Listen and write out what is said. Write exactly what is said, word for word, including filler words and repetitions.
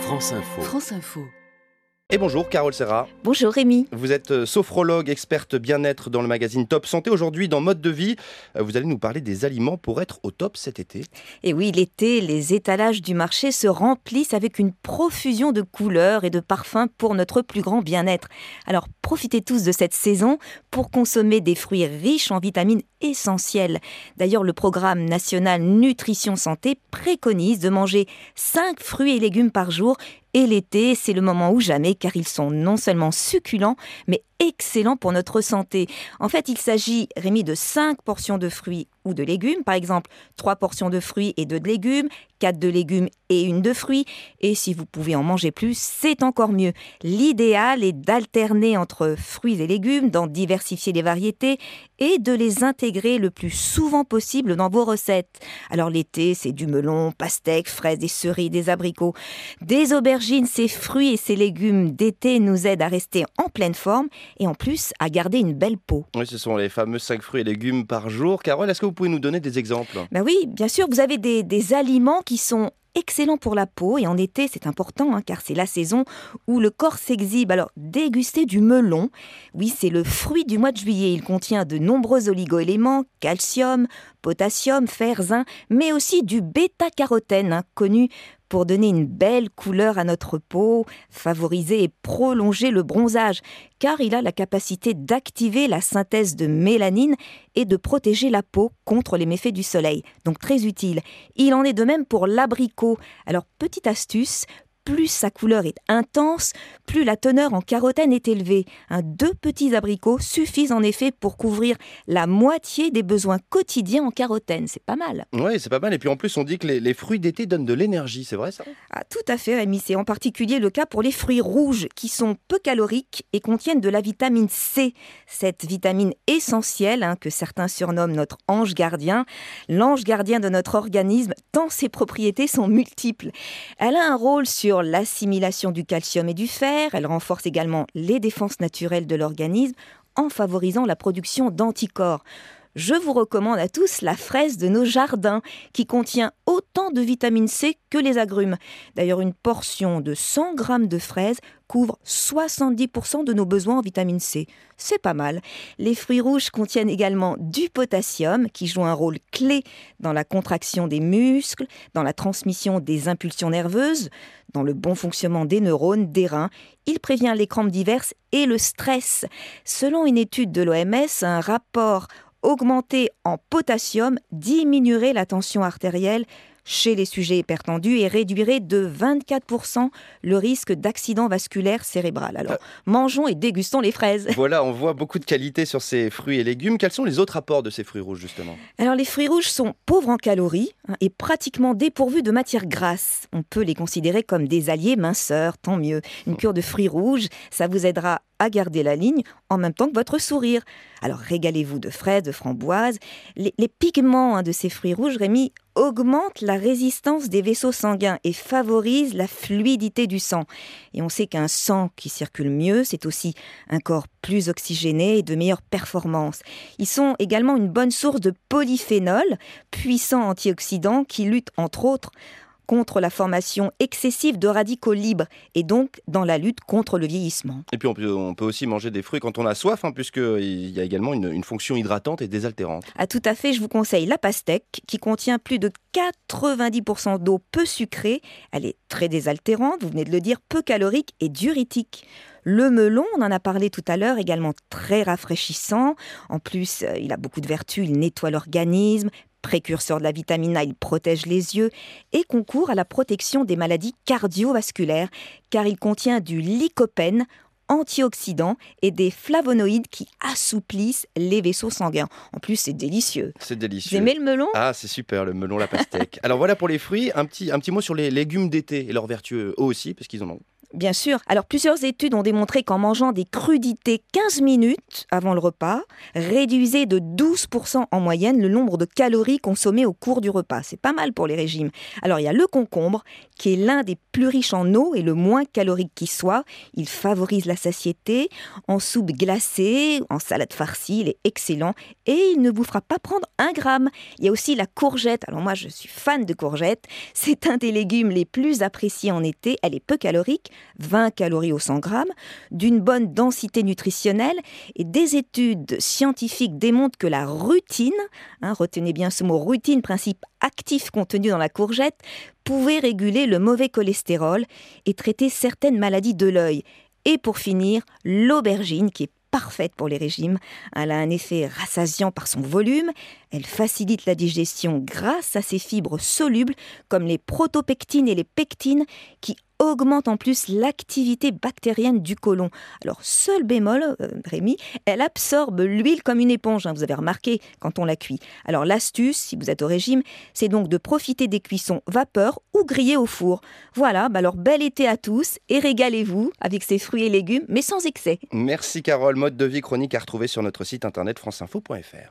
France Info. France Info. Et bonjour Carole Serra. Bonjour Rémi. Vous êtes sophrologue, experte bien-être dans le magazine Top Santé. Aujourd'hui, dans Mode de vie, vous allez nous parler des aliments pour être au top cet été. Et oui, l'été, les étalages du marché se remplissent avec une profusion de couleurs et de parfums pour notre plus grand bien-être. Alors profitez tous de cette saison pour consommer des fruits riches en vitamines essentielles. D'ailleurs, le programme national Nutrition Santé préconise de manger cinq fruits et légumes par jour. Et l'été, c'est le moment ou jamais, car ils sont non seulement succulents, mais excellents pour notre santé. En fait, il s'agit, Rémi, de cinq portions de fruits ou de légumes. Par exemple, trois portions de fruits et deux de légumes, quatre de légumes et une de fruits. Et si vous pouvez en manger plus, c'est encore mieux. L'idéal est d'alterner entre fruits et légumes, d'en diversifier les variétés et de les intégrer le plus souvent possible dans vos recettes. Alors l'été, c'est du melon, pastèques, fraises, des cerises, des abricots, des aubergines. Ces fruits et ces légumes d'été nous aident à rester en pleine forme et en plus à garder une belle peau. Oui, ce sont les fameux cinq fruits et légumes par jour. Carole, est-ce que vous pouvez nous donner des exemples ? Ben oui, bien sûr, vous avez des, des aliments qui sont excellents pour la peau et en été c'est important hein, car c'est la saison où le corps s'exhibe. Alors dégustez du melon, oui c'est le fruit du mois de juillet, il contient de nombreux oligo-éléments, calcium, potassium, fer, zinc, mais aussi du bêta-carotène hein, connu pour donner une belle couleur à notre peau, favoriser et prolonger le bronzage, car il a la capacité d'activer la synthèse de mélanine et de protéger la peau contre les méfaits du soleil. Donc très utile. Il en est de même pour l'abricot. Alors petite astuce, plus sa couleur est intense, plus la teneur en carotène est élevée. Un, deux petits abricots suffisent en effet pour couvrir la moitié des besoins quotidiens en carotène. C'est pas mal. Oui, c'est pas mal. Et puis en plus, on dit que les, les fruits d'été donnent de l'énergie. C'est vrai ça ? Ah, tout à fait, Rémi. C'est en particulier le cas pour les fruits rouges qui sont peu caloriques et contiennent de la vitamine C. Cette vitamine essentielle hein, que certains surnomment notre ange gardien. L'ange gardien de notre organisme, tant ses propriétés sont multiples. Elle a un rôle sur l'assimilation du calcium et du fer. Elle renforce également les défenses naturelles de l'organisme en favorisant la production d'anticorps. Je vous recommande à tous la fraise de nos jardins qui contient autant de vitamine C que les agrumes. D'ailleurs, une portion de cent grammes de fraises couvre soixante-dix pour cent de nos besoins en vitamine C. C'est pas mal. Les fruits rouges contiennent également du potassium qui joue un rôle clé dans la contraction des muscles, dans la transmission des impulsions nerveuses, dans le bon fonctionnement des neurones, des reins. Il prévient les crampes diverses et le stress. Selon une étude de l'O M S, un rapport augmenté en potassium diminuerait la tension artérielle chez les sujets hypertendus et réduirait de vingt-quatre pour cent le risque d'accident vasculaire cérébral. Alors, mangeons et dégustons les fraises. Voilà, on voit beaucoup de qualité sur ces fruits et légumes. Quels sont les autres apports de ces fruits rouges, justement ? Alors, les fruits rouges sont pauvres en calories hein, et pratiquement dépourvus de matières grasses. On peut les considérer comme des alliés minceurs, tant mieux. Une cure de fruits rouges, ça vous aidera à garder la ligne en même temps que votre sourire. Alors régalez-vous de fraises, de framboises. Les, les pigments hein, de ces fruits rouges, Rémi, augmentent la résistance des vaisseaux sanguins et favorisent la fluidité du sang. Et on sait qu'un sang qui circule mieux, c'est aussi un corps plus oxygéné et de meilleure performance. Ils sont également une bonne source de polyphénols, puissants antioxydants qui luttent entre autres contre la formation excessive de radicaux libres et donc dans la lutte contre le vieillissement. Et puis on peut, on peut aussi manger des fruits quand on a soif, hein, puisqu'il y a également une, une fonction hydratante et désaltérante. Ah, tout à fait, je vous conseille la pastèque qui contient plus de quatre-vingt-dix pour cent d'eau peu sucrée. Elle est très désaltérante, vous venez de le dire, peu calorique et diurétique. Le melon, on en a parlé tout à l'heure, également très rafraîchissant. En plus, il a beaucoup de vertus, il nettoie l'organisme, précurseur de la vitamine A, il protège les yeux et concourt à la protection des maladies cardiovasculaires car il contient du lycopène, antioxydants et des flavonoïdes qui assouplissent les vaisseaux sanguins. En plus, c'est délicieux. C'est délicieux. Vous aimez le melon ? Ah, c'est super, le melon, la pastèque. Alors voilà pour les fruits, un petit, un petit mot sur les légumes d'été et leurs vertus eux aussi, parce qu'ils en ont. Bien sûr. Alors, plusieurs études ont démontré qu'en mangeant des crudités quinze minutes avant le repas, réduisait de douze pour cent en moyenne le nombre de calories consommées au cours du repas. C'est pas mal pour les régimes. Alors, il y a le concombre, qui est l'un des plus riches en eau et le moins calorique qui soit. Il favorise la satiété. En soupe glacée, en salade farcie, il est excellent. Et il ne vous fera pas prendre un gramme. Il y a aussi la courgette. Alors moi, je suis fan de courgette. C'est un des légumes les plus appréciés en été. Elle est peu calorique, vingt calories au cent grammes, d'une bonne densité nutritionnelle. Et des études scientifiques démontrent que la rutine, hein, retenez bien ce mot rutine, principe actif contenu dans la courgette, pouvait réguler le mauvais cholestérol et traiter certaines maladies de l'œil. Et pour finir, l'aubergine, qui est parfaite pour les régimes. Elle a un effet rassasiant par son volume. Elle facilite la digestion grâce à ses fibres solubles, comme les protopectines et les pectines, qui augmentent en plus l'activité bactérienne du côlon. Alors, seul bémol, euh, Rémi, elle absorbe l'huile comme une éponge, hein, vous avez remarqué, quand on la cuit. Alors, l'astuce, si vous êtes au régime, c'est donc de profiter des cuissons vapeur ou grillées au four. Voilà, bah alors bel été à tous et régalez-vous avec ces fruits et légumes, mais sans excès. Merci Carole, mode de vie chronique à retrouver sur notre site internet franceinfo point fr.